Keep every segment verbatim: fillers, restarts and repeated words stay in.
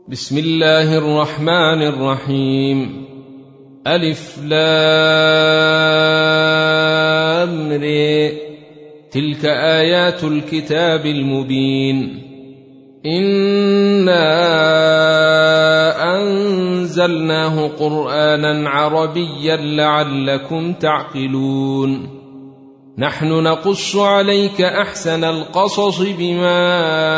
بسم الله الرحمن الرحيم. ألف لام ر. تلك آيات الكتاب المبين. إنا أنزلناه قرآنا عربيا لعلكم تعقلون. نحن نقص عليك أحسن القصص بما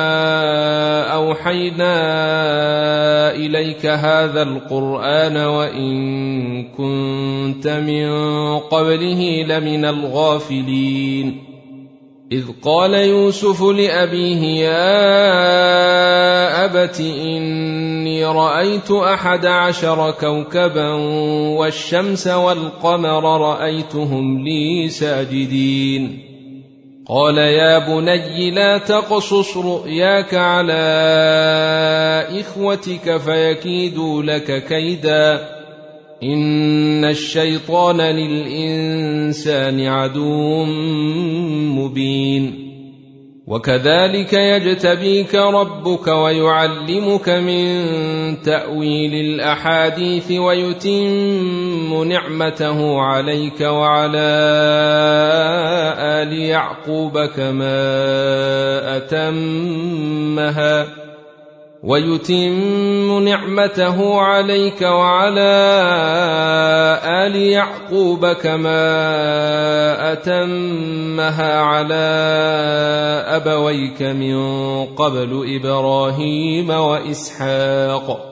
أوحينا إليك هذا القرآن وإن كنت من قبله لمن الغافلين. إذ قال يوسف لأبيه يا أبت إني رأيت أحد عشر كوكبا والشمس والقمر رأيتهم لي ساجدين. قال يا بني لا تقصص رؤياك على إخوتك فيكيدوا لك كيدا إن الشيطان للإنسان عدو مبين. وكذلك يجتبيك ربك ويعلمك من تأويل الأحاديث ويتم نعمته عليك وعلى آل يعقوب كما أتمها ويتم نعمته عليك وعلى آل يعقوب كما أتمها على أبويك من قبل إبراهيم وإسحاق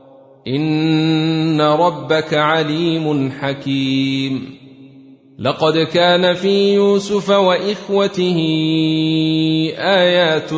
إن ربك عليم حكيم. لقد كان في يوسف وإخوته آيات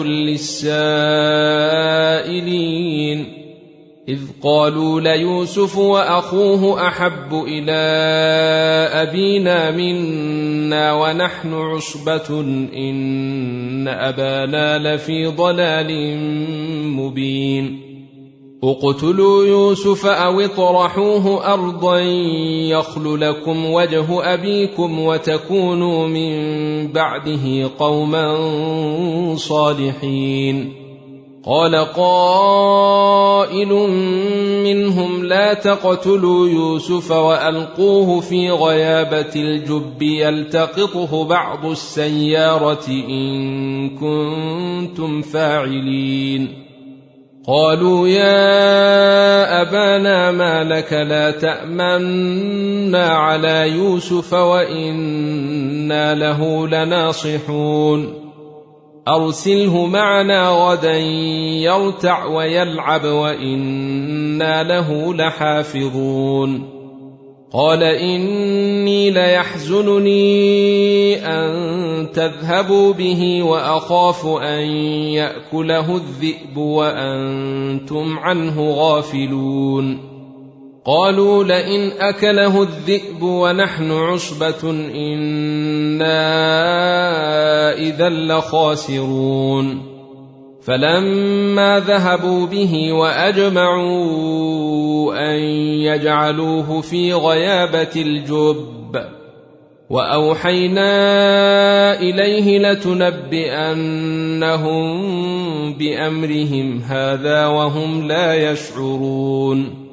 للسائلين إذ قالوا ليوسف وأخوه أحب إلى أبينا منا ونحن عصبة إن أبانا لفي ضلال مبين. اقتلوا يوسف أو اطرحوه أرضا يخل لكم وجه أبيكم وتكونوا من بعده قوما صالحين. قال قائل منهم لا تقتلوا يوسف وألقوه في غيابة الجب يلتقطه بعض السيارة إن كنتم فاعلين. قالوا يا أبانا ما لك لا تأمنا على يوسف وإنا له لناصحون. أرسله معنا غدا يرتع ويلعب وإنا له لحافظون. قال إني ليحزنني أن تذهبوا به وأخاف أن يأكله الذئب وأنتم عنه غافلون. قالوا لئن أكله الذئب ونحن عصبة إنا إذا لخاسرون. فلما ذهبوا به وأجمعوا أن يجعلوه في غيابة الجب وأوحينا إليه لتنبئنهم بأمرهم هذا وهم لا يشعرون.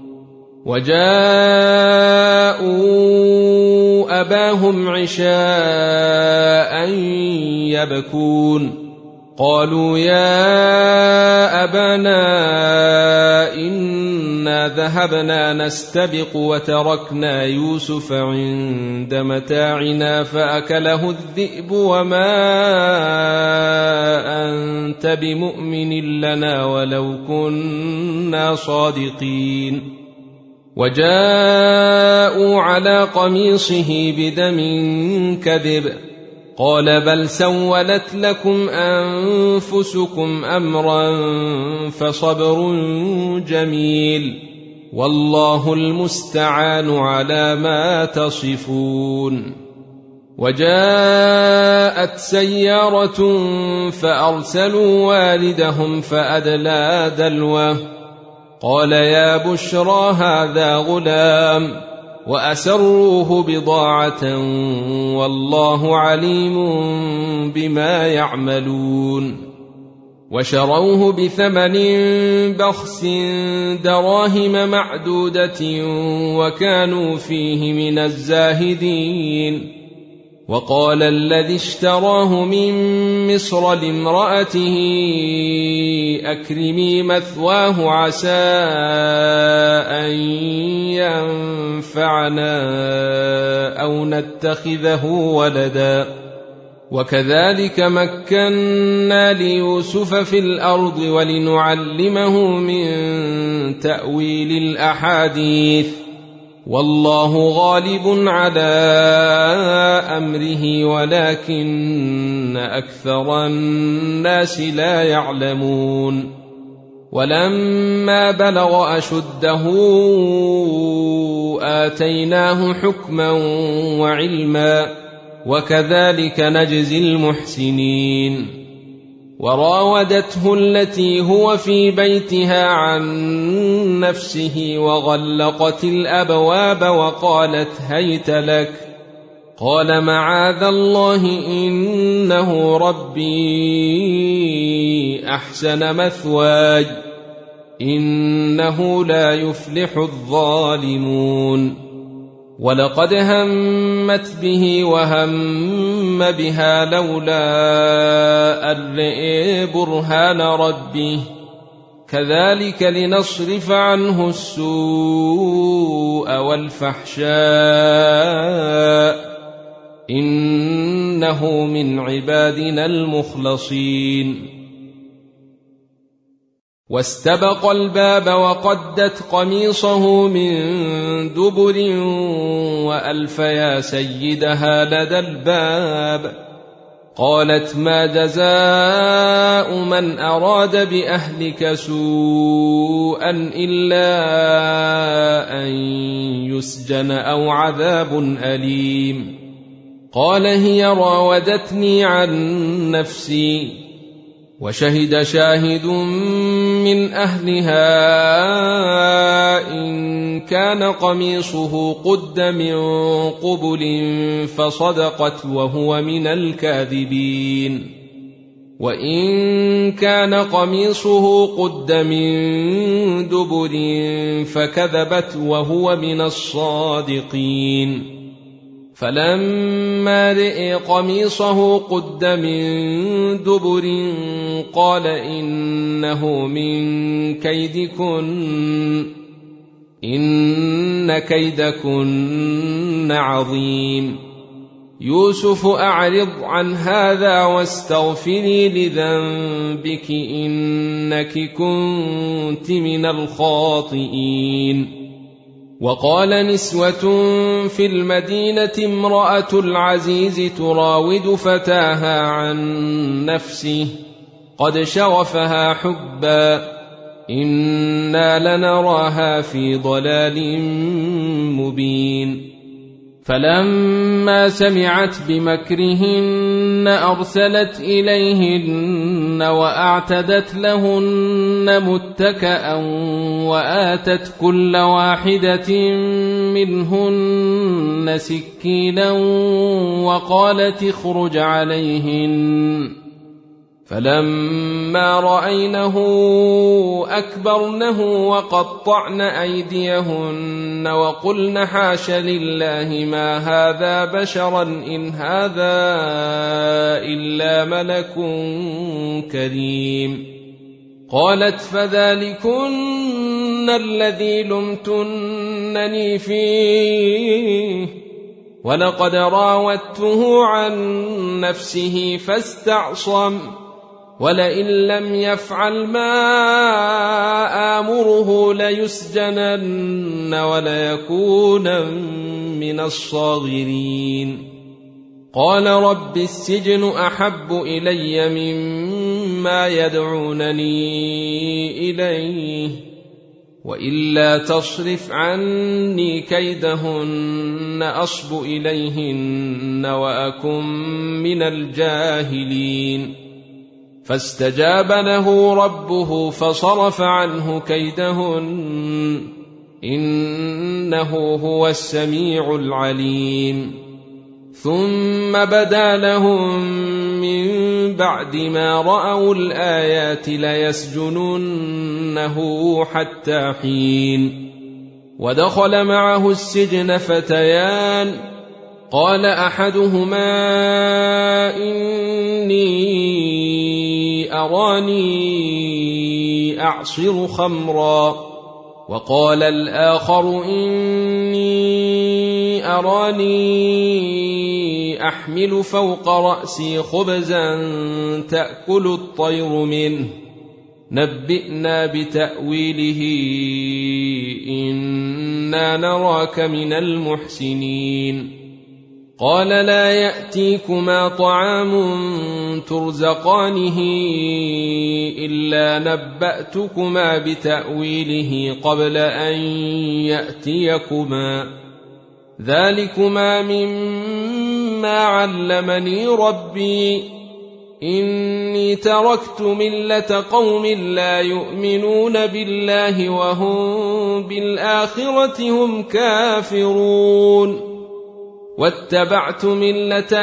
وجاءوا أباهم عشاء يبكون. قالوا يا أبانا إنا ذهبنا نستبق وتركنا يوسف عند متاعنا فأكله الذئب وما أنت بمؤمن لنا ولو كنا صادقين. وجاءوا على قميصه بدم كذب قال بل سولت لكم أنفسكم أمرا فصبر جميل والله المستعان على ما تصفون. وجاءت سيارة فأرسلوا والدهم فأدلى دلوه قال يا بشرى هذا غلام وأسروه بضاعة والله عليم بما يعملون. وشروه بثمن بخس دراهم معدودة وكانوا فيه من الزاهدين. وقال الذي اشتراه من مصر لامرأته أكرمي مثواه عسى أن ينفعنا أو نتخذه ولدا وكذلك مكنا ليوسف في الأرض ولنعلمه من تأويل الأحاديث والله غالب على أمره ولكن أكثر الناس لا يعلمون. ولما بلغ أشده آتيناه حكما وعلما وكذلك نجزي المحسنين. وراودته التي هو في بيتها عن نفسه وغلقت الأبواب وقالت هيت لك قال معاذ الله إنه ربي أحسن مثواي إنه لا يفلح الظالمون. ولقد همت به وهم بها لولا أن رأى برهان ربه كذلك لنصرف عنه السوء والفحشاء إنه من عبادنا المخلصين. واستبق الباب وقدت قميصه من دبر وألف يا سيدها لدى الباب قالت ما جزاء من أراد بأهلك سوءا إلا أن يسجن أو عذاب أليم. قال هي راودتني عن نفسي وشهد شاهد من أهلها إن كان قميصه قد من قبل فصدقت وهو من الكاذبين وإن كان قميصه قد من دبر فكذبت وهو من الصادقين. فلما رئ قميصه قد من دبر قال إنه من كيدكن إن كيدكن عظيم. يوسف أعرض عن هذا واستغفري لذنبك إنك كنت من الخاطئين. وقال نسوة في المدينة امرأة العزيز تراود فتاها عن نفسه قد شغفها حبا إنا لنراها في ضلال مبين. فلما سمعت بمكرهن أرسلت إليهن وأعتدت لهن متكأ وآتت كل واحدة منهن سكينا وقالت اخرج عليهن. فلما رأينه أكبرنه وقطعن أيديهن وقلن حاش لله ما هذا بشرا إن هذا إلا ملك كريم. قالت فذلكن الذي لمتنني فيه ولقد راودته عن نفسه فاستعصم ولئن لم يفعل ما آمره ليسجنن وليكونن من الصاغرين. قال رب السجن أحب إلي مما يدعونني إليه وإلا تصرف عني كيدهن أصب إليهن وأكن من الجاهلين. فاستجاب له ربه فصرف عنه كيدهن إنه هو السميع العليم. ثم بدا لهم من بعد ما رأوا الآيات ليسجننه حتى حين. ودخل معه السجن فتيان، قال أحدهما إني أراني أعصر خمرا، وقال الآخر إني أراني أحمل فوق رأسي خبزا تأكل الطير منه، نبئنا بتأويله إنا نراك من المحسنين. قال لا يأتيكما طعام ترزقانه إلا نبأتكما بتأويله قبل أن يأتيكما، ذلكما مما علمني ربي، إني تركت ملة قوم لا يؤمنون بالله وهم بالآخرة هم كافرون، واتبعت ملة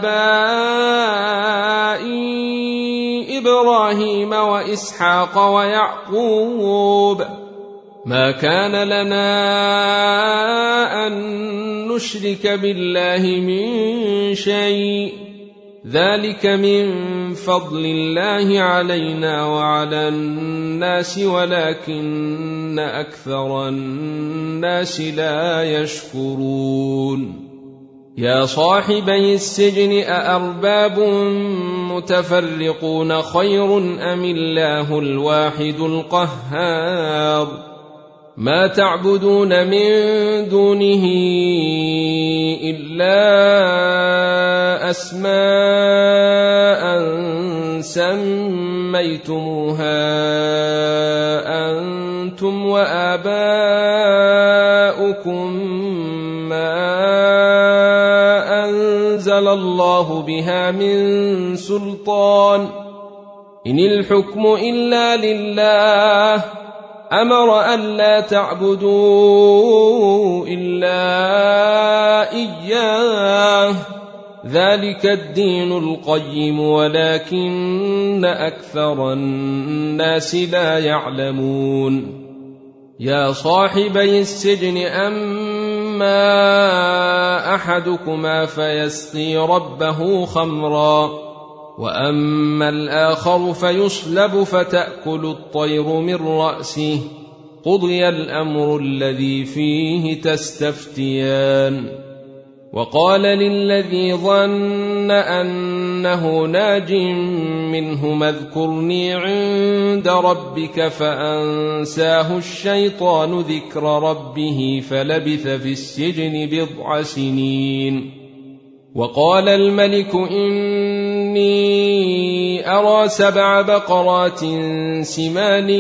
آبائي إبراهيم وإسحاق ويعقوب، ما كان لنا أن نشرك بالله من شيء، ذلك من فضل الله علينا وعلى الناس ولكن أكثر الناس لا يشكرون. يا صاحبي السجن أأرباب متفرقون خير أم الله الواحد القهار، ما تعبدون من دونه إلا أسماء سميتموها أنتم وآباؤكم ما أنزل الله بها من سلطان، إن الحكم إلا لله، أمر ألا تعبدوا إلا إياه، ذلك الدين القيم ولكن أكثر الناس لا يعلمون. يا صاحبي السجن أما أحدكما فيسقي ربه خمرا، وأما الآخر فيصلب فتأكل الطير من رأسه، قضي الأمر الذي فيه تستفتيان. وقال للذي ظن أنه ناج منهما اذكرني عند ربك فأنساه الشيطان ذكر ربه فلبث في السجن بضع سنين. وقال الملك إني أرى سبع بقرات سمان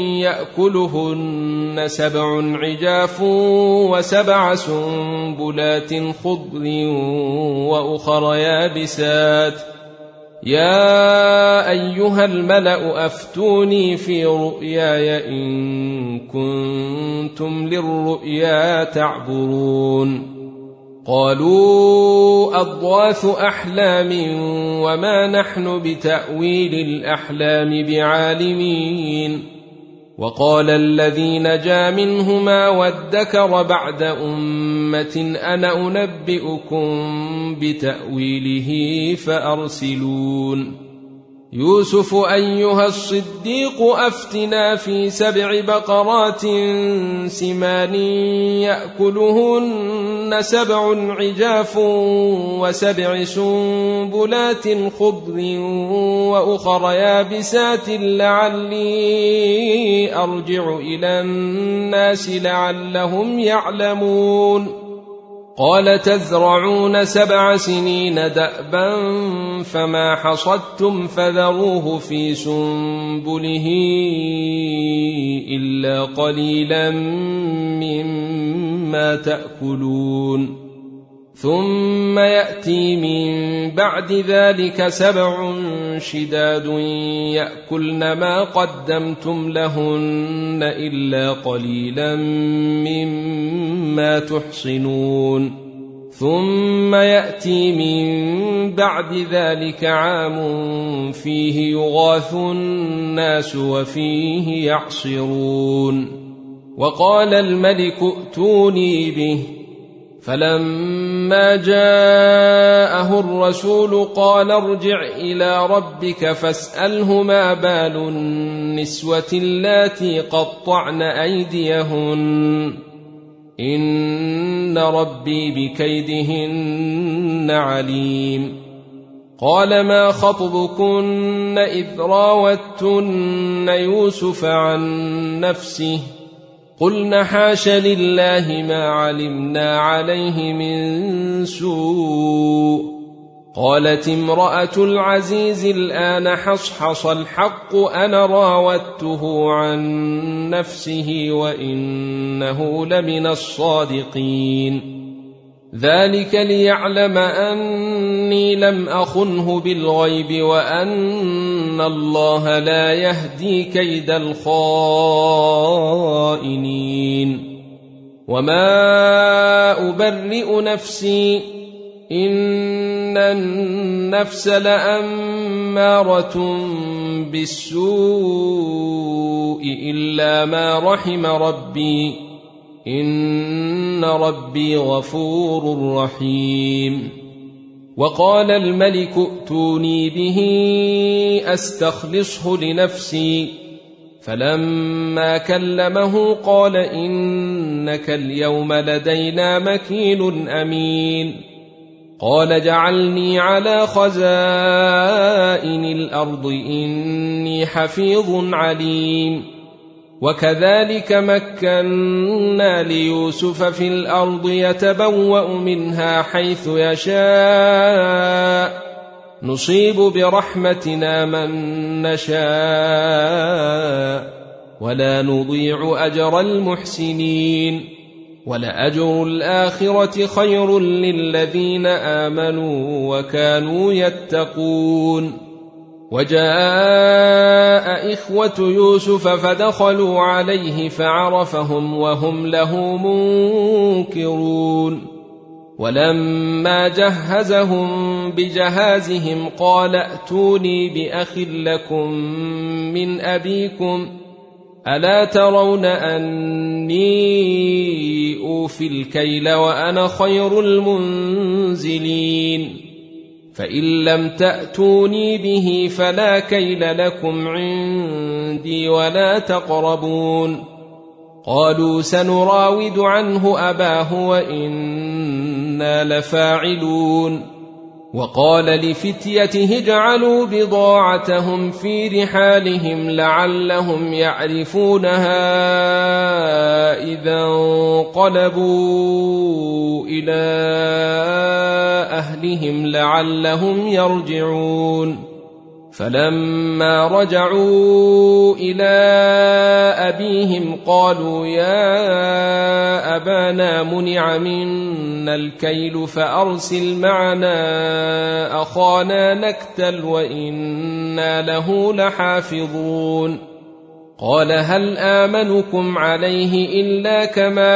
يأكلهن سبع عجاف وسبع سنبلات خضر وأخر يابسات، يا أيها الملأ أفتوني في رؤياي إن كنتم للرؤيا تعبرون. قالوا أضغاث أحلام وما نحن بتأويل الأحلام بعالمين. وقال الذي نجا منهما وادكر بعد أمة أنا أنبئكم بتأويله فأرسلون. يوسف أيها الصديق أفتنا في سبع بقرات سمان يأكلهن سبع عجاف وسبع سنبلات خضر وأخر يابسات لعلي أرجع إلى الناس لعلهم يعلمون. قال تزرعون سبع سنين دأبا فما حصدتم فذروه في سنبله إلا قليلا مما تأكلون. ثم يأتي من بعد ذلك سبع شداد يأكلن ما قدمتم لهن إلا قليلا مما تحصنون. ثم يأتي من بعد ذلك عام فيه يغاث الناس وفيه يعصرون. وقال الملك ائتوني به، فلما جاءه الرسول قال ارجع إلى ربك فاسأله ما بال النسوة اللاتي قطعن أيديهن إن ربي بكيدهن عليم. قال ما خطبكن إذ راوتن يوسف عن نفسه قلن حاش لله ما علمنا عليه من سوء. قالت امرأة العزيز الآن حصحص الحق أنا راودته عن نفسه وإنه لمن الصادقين. ذلك ليعلم أني لم أخنه بالغيب وأن الله لا يهدي كيد الخائنين. وما أبرئ نفسي إن النفس لأمارة بالسوء إلا ما رحم ربي إن ربي غفور رحيم. وقال الملك ائتوني به أستخلصه لنفسي، فلما كلمه قال إنك اليوم لدينا مكين أمين. قال جعلني على خزائن الأرض إني حفيظ عليم. وكذلك مكنا ليوسف في الأرض يتبوأ منها حيث يشاء نصيب برحمتنا من نشاء ولا نضيع أجر المحسنين. ولأجر الآخرة خير للذين آمنوا وكانوا يتقون. وجاء إخوة يوسف فدخلوا عليه فعرفهم وهم له منكرون. ولما جهزهم بجهازهم قال ائتوني بأخ لكم من أبيكم ألا ترون أني أوفي الكيل وأنا خير المنزلين. فإن لم تأتوني به فلا كيل لكم عندي ولا تقربون. قالوا سنراود عنه أباه وإنا لفاعلون. وقال لفتيته اجعلوا بضاعتهم في رحالهم لعلهم يعرفونها إذا انقلبوا إلى أهلهم لعلهم يرجعون. فلما رجعوا إلى أبيهم قالوا يا أبانا منع منا الكيل فأرسل معنا أخانا نكتل وإنا له لحافظون. قال هل آمنكم عليه إلا كما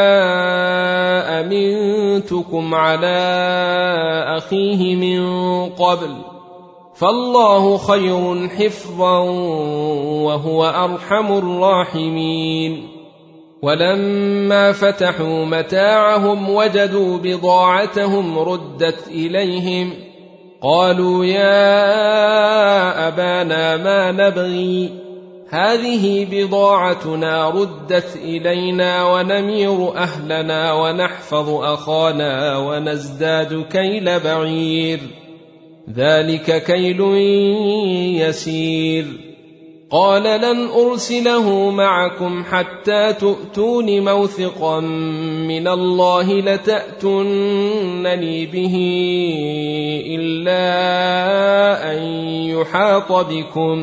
أمنتكم على أخيه من قبل فالله خير حفظا وهو أرحم الراحمين. ولما فتحوا متاعهم وجدوا بضاعتهم ردت إليهم قالوا يا أبانا ما نبغي هذه بضاعتنا ردت إلينا ونمير أهلنا ونحفظ أخانا ونزداد كيل بعير ذلك كيل يسير. قال لن أرسله معكم حتى تؤتون موثقا من الله لتأتونني به إلا أن يحاط بكم.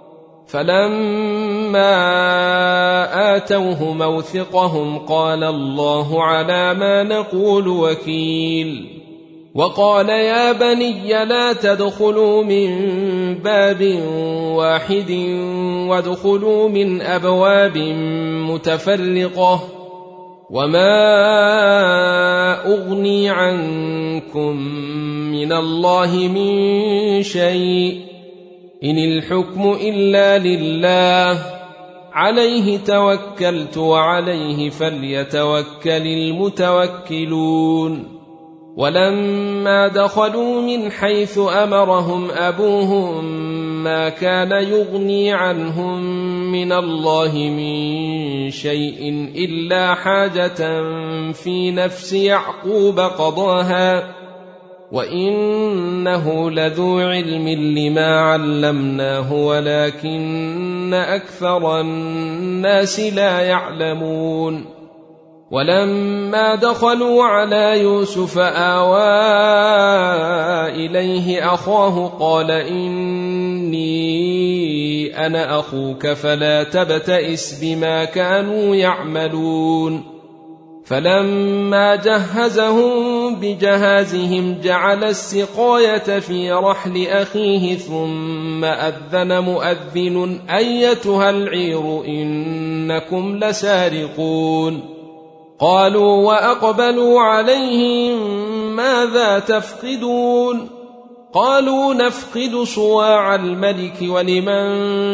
فلما آتوه موثقهم قال الله على ما نقول وكيل. وقال يا بني لا تدخلوا من باب واحد وادخلوا من أبواب متفرقة وما أغني عنكم من الله من شيء إن الحكم إلا لله عليه توكلت وعليه فليتوكل المتوكلون ولما دخلوا من حيث أمرهم أبوهم ما كان يغني عنهم من الله من شيء إلا حاجة في نفس يعقوب قضاها وإنه لذو علم لما علمناه ولكن أكثر الناس لا يعلمون ولما دخلوا على يوسف آوى إليه أخاه قال إني أنا أخوك فلا تبتئس بما كانوا يعملون فلما جهزهم بجهازهم جعل السقاية في رحل أخيه ثم أذن مؤذن أيتها العير إنكم لسارقون قالوا وأقبلوا عليهم ماذا تفقدون قالوا نفقد صواع الملك ولمن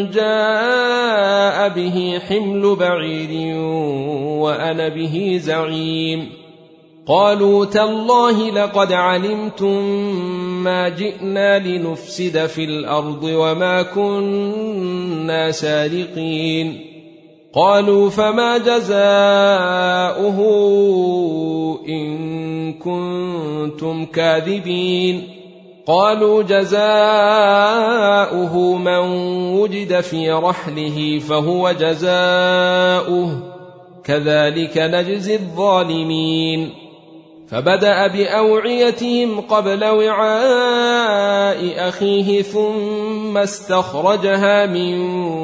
جاء به حمل بعير وأنا به زعيم قالوا تالله لقد علمتم ما جئنا لنفسد في الأرض وما كنا سارقين قالوا فما جزاؤه إن كنتم كاذبين قالوا جزاؤه من وجد في رحله فهو جزاؤه كذلك نجزي الظالمين فبدأ بأوعيتهم قبل وعاء أخيه ثم استخرجها من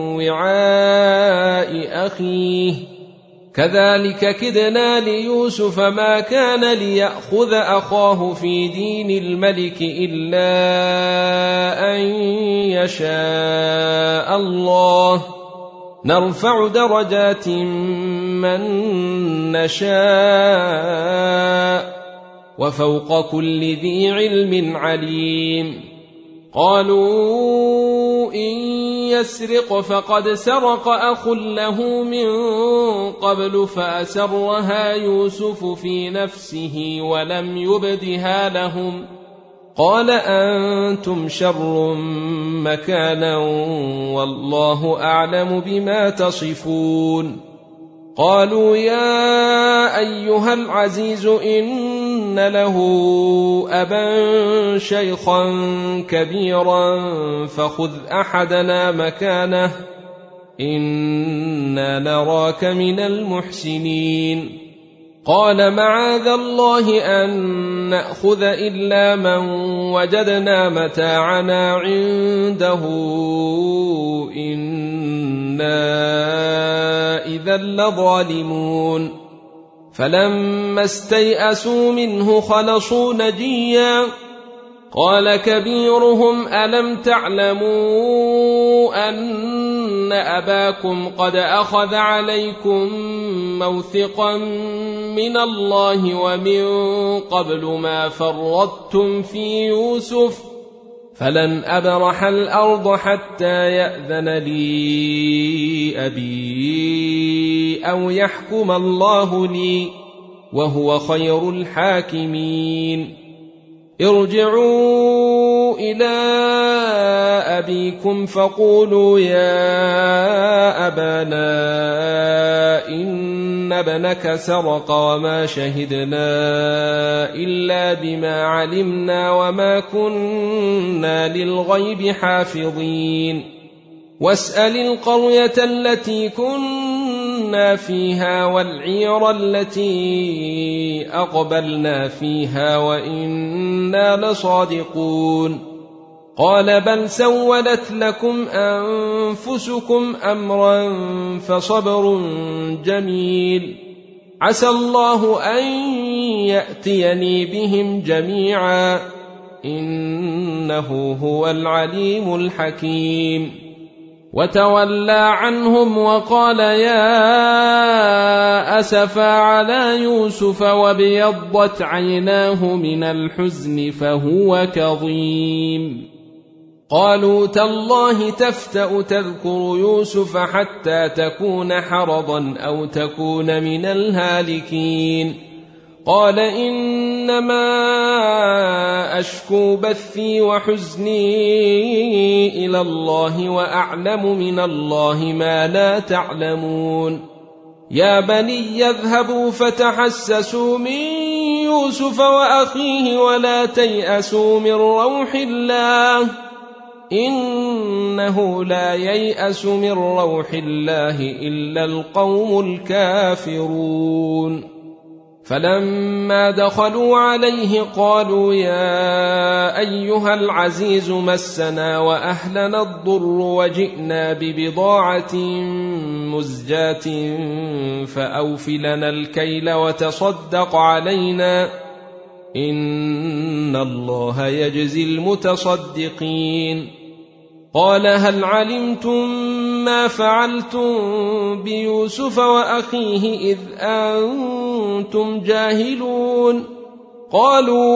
وعاء أخيه كذلك كدنا ليوسف ما كان ليأخذ أخاه في دين الملك إلا أن يشاء الله نرفع درجات من نشاء وفوق كل ذي علم عليم قالوا إن يسرق فقد سرق أخ له من قبل فأسرها يوسف في نفسه ولم يبدها لهم قال أنتم شر مكانا والله أعلم بما تصفون قالوا يا أيها العزيز إن له أبا شيخا كبيرا فخذ أحدنا مكانه إنا نراك من المحسنين قال معاذ الله أن نأخذ إلا من وجدنا متاعنا عنده إنا إذا لظالمون فلما استيئسوا منه خلصوا نجيا قال كبيرهم ألم تعلموا أن أباكم قد أخذ عليكم موثقا من الله ومن قبل ما فرطتم في يوسف فلن أبرح الأرض حتى يأذن لي أبي أو يحكم الله لي وهو خير الحاكمين ارجعوا إلى أبيكم فقولوا يا أبانا إن ابنك سرق وما شهدنا إلا بما علمنا وما كنا للغيب حافظين واسأل القرية التي كنا فيها والعير التي أقبلنا فيها وإنا لصادقون قال بل سولت لكم أنفسكم أمرا فصبر جميل عسى الله أن يأتيني بهم جميعا إنه هو العليم الحكيم وتولى عنهم وقال يا أسفا على يوسف وابيضت عيناه من الحزن فهو كظيم. قالوا تالله تفتأ تذكر يوسف حتى تكون حرضا أو تكون من الهالكين. قال إنما أشكو بثي وحزني إلى الله وأعلم من الله ما لا تعلمون. يا بني يذهبوا فتحسسوا من يوسف وأخيه ولا تيأسوا من روح الله إنه لا ييأس من روح الله إلا القوم الكافرون. فلما دخلوا عليه قالوا يا أيها العزيز مسنا وأهلنا الضر وجئنا ببضاعة مزجاة فأوف لنا الكيل وتصدق علينا إن الله يجزي المتصدقين. قال هل علمتم ما فعلتم بيوسف وأخيه إذ أنتم جاهلون؟ قالوا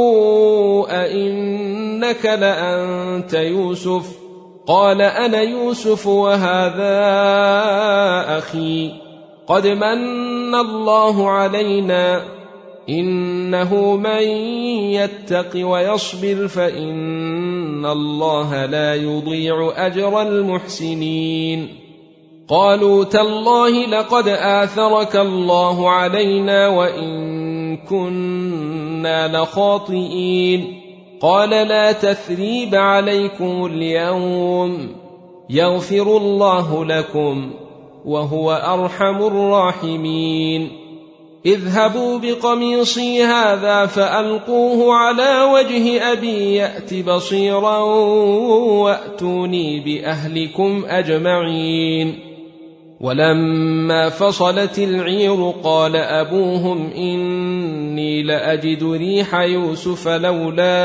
أئنك لأنت يوسف؟ قال أنا يوسف وهذا أخي قد من الله علينا إنه من يتق ويصبر فإن الله لا يضيع أجر المحسنين. قالوا تالله لقد آثرك الله علينا وإن كنا لخاطئين. قال لا تثريب عليكم اليوم يغفر الله لكم وهو أرحم الراحمين. اذهبوا بقميصي هذا فألقوه على وجه أبي يأت بصيرا وأتوني بأهلكم أجمعين. ولما فصلت العير قال أبوهم إني لأجد ريح يوسف لولا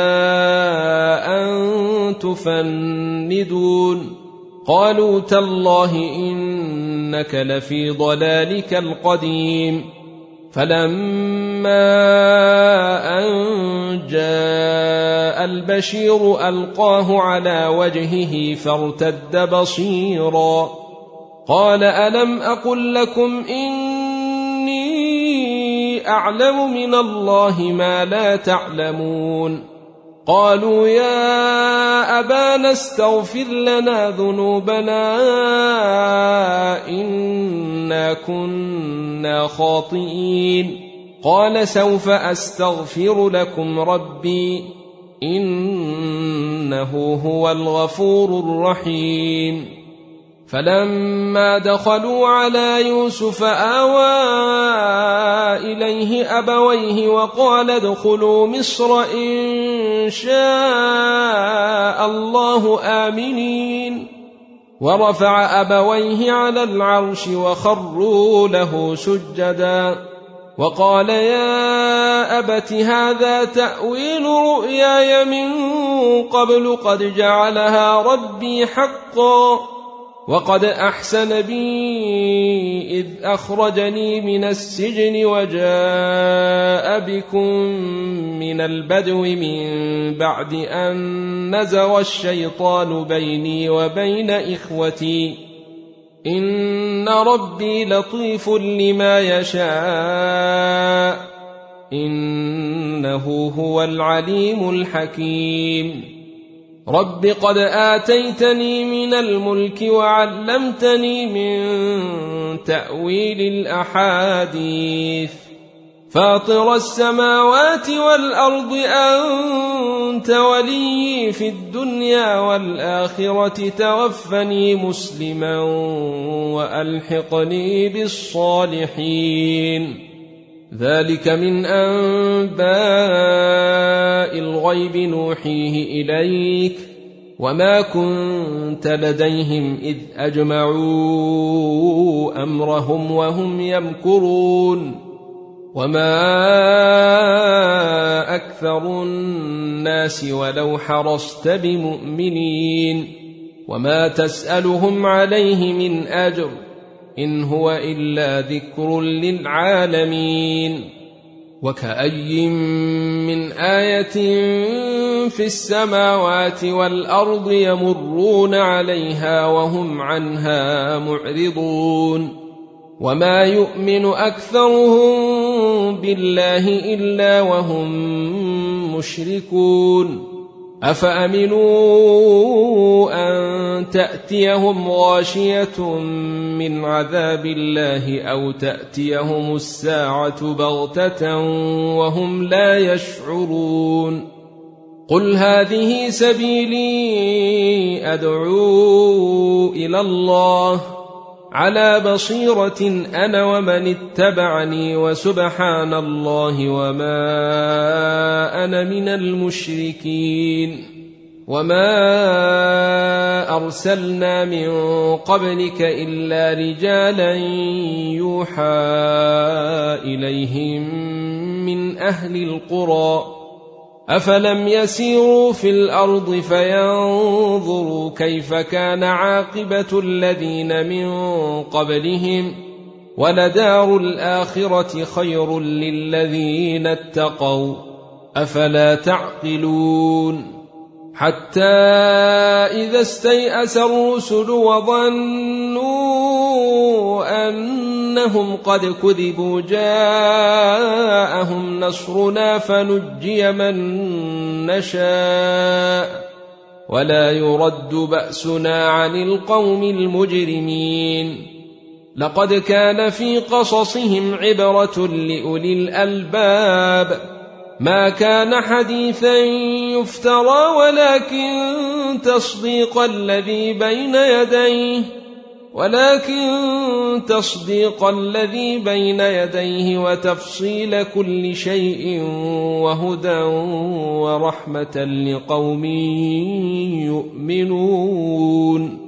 أن تفندون. قالوا تالله إنك لفي ضلالك القديم. فلما أن جاء البشير ألقاه على وجهه فارتد بصيرا. قال ألم أقل لكم إني أعلم من الله ما لا تعلمون؟ قالوا يا أبانا استغفر لنا ذنوبنا إنا كنا خاطئين. قال سوف أستغفر لكم ربي إنه هو الغفور الرحيم. فلما دخلوا على يوسف آوى إليه أبويه وقال ادخلوا مصر إن شاء الله آمنين. ورفع أبويه على العرش وخروا له سجدا وقال يا أبت هذا تأويل رؤياي من قبل قد جعلها ربي حقا وقد أحسن بي إذ أخرجني من السجن وجاء بكم من البدو من بعد أن نزغ الشيطان بيني وبين إخوتي إن ربي لطيف لما يشاء إنه هو العليم الحكيم. رب قد آتيتني من الملك وعلمتني من تأويل الأحاديث فاطر السماوات والأرض أنت ولي في الدنيا والآخرة توفني مسلما وألحقني بالصالحين. ذلك من أنباء الغيب نوحيه إليك وما كنت لديهم إذ أجمعوا أمرهم وهم يمكرون وما أكثر الناس ولو حرصت بمؤمنين وما تسألهم عليه من أجر إن هو إلا ذكر للعالمين. وكأي من آية في السماوات والأرض يمرون عليها وهم عنها معرضون وما يؤمن أكثرهم بالله إلا وهم مشركون. أفأمنوا أن تأتيهم غاشية من عذاب الله أو تأتيهم الساعة بغتة وهم لا يشعرون. قل هذه سبيلي أدعو إلى الله على بصيرة أنا ومن اتبعني وسبحان الله وما أنا من المشركين. وما أرسلنا من قبلك إلا رجالا يوحى إليهم من أهل القرى أفلم يسيروا في الأرض فينظروا كيف كان عاقبة الذين من قبلهم ولدار الآخرة خير للذين اتقوا أفلا تعقلون. حتى إذا استيأس الرسل وظنوا أنهم قد كذبوا جاءهم نصرنا فنجي من نشاء ولا يرد بأسنا عن القوم المجرمين. لقد كان في قصصهم عبرة لأولي الألباب ما كان حديثا يفترى ولكن تصديق الذي بين يديه ولكن تصديق الذي بين يديه وتفصيل كل شيء وهدى ورحمة لقوم يؤمنون.